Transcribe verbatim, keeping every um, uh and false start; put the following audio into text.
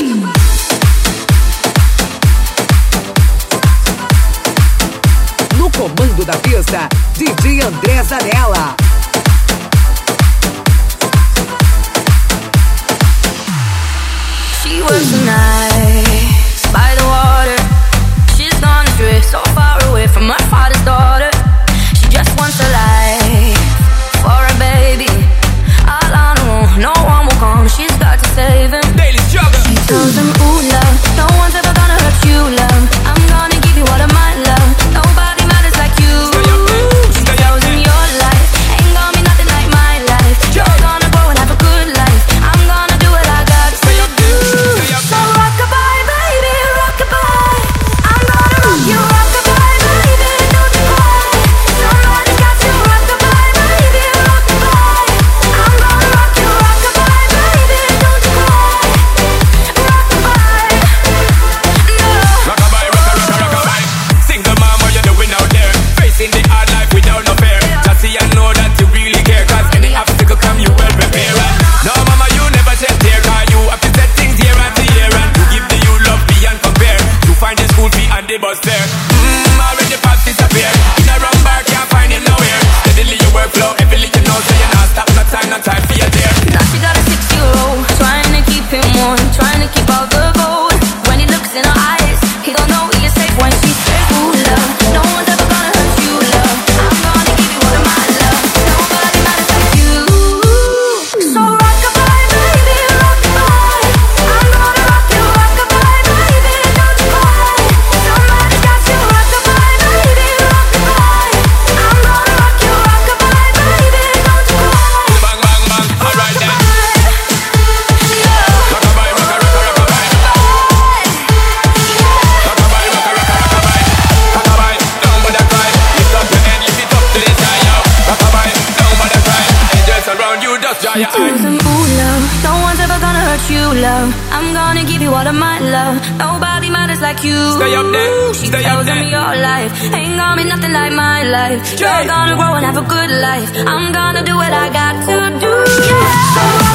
No comando da pista, D J André Zanella. She works the nights by the water. She's gone astray, so far away from her father's daughter. She just wants a life for a baby. All on her own, no one will come. She's got to save him. Daily struggle. She tells him, ooh, love, no one's ever gonna hurt you, love. I'm gonna give you all of my love. Nobody matters like you. She tells him your life ain't gonna be nothing like my life. You're gonna grow and have a good life. I'm gonna do what I got to do. So rock-a-bye, baby, rock-a-bye. I'm gonna rock you, rock-a-bye, baby, don't you cry. Somebody's got you, rock-a-bye, baby, rock-a-bye. I'm gonna rock you, rock-a-bye, baby, don't you cry. Rock-a-bye, no. Rock-a-bye, rock-a-rock-a, rock-a-bye. Single mom, what you doing out there? Facing the hard life without no fear. Just see and know that you really care. Cause any obstacle come, you well prepare. No, mama, you never shed tear. Cause you have to set things year after year. And to give the you love beyond compare. You find the school fee and the bus fare. Mmm, already past disappear. In a wrong bar, can't find it nowhere. Steadily your workflow, every you know. So you not stop, no time, no time for you there. Now she got a six-year-old, trying to keep him warm, trying to keep all the gold. When he looks in her eyes, he don't know he is safe when she says, ooh, love, no one's ever gonna hurt you, love. I'm gonna give you all of my love. Nobody matters like you. So rock-a-bye, baby, rock-a-bye. I'm gonna rock you, rock-a-bye, baby, don't you cry. Somebody's got you, rock-a-bye, baby, rock-a-bye. I'm gonna rock you, rock-a-bye, baby, don't you cry. Bang, bang, bang, alright then. Rock-a-bye, rock-a-rock-a, rock-a-bye. Rock-a-bye, rock-a-rock-a, rock-a-bye. Rock-a-bye, don't bother cry. Lift up your head, lift it up to the sky, yo. Rock-a-bye, don't bother cry. Angels around you, just dry your Tells eyes. him, ooh, love, no one's ever gonna hurt you, love. I'm gonna give you all of my love. Nobody matters like you. Stay up there, She stay up tells there. him your life ain't gonna be nothing like my life. You're Right. gonna grow and have a good life. I'm gonna do what I got to do. Yeah.